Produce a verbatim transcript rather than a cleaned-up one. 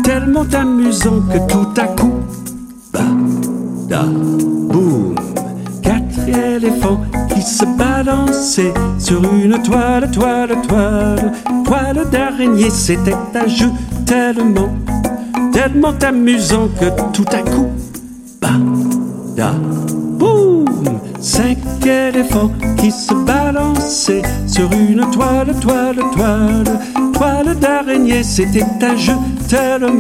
tellement amusant que tout à coup, bah, da, boum, quatre éléphants qui se balançaient sur une toile, toile, toile, toile d'araignée. C'était un jeu tellement, tellement amusant que tout à coup, bah, da, boum, cinq éléphants qui se balançaient sur une toile, toile, toile, toile d'araignée. C'était un jeu tellement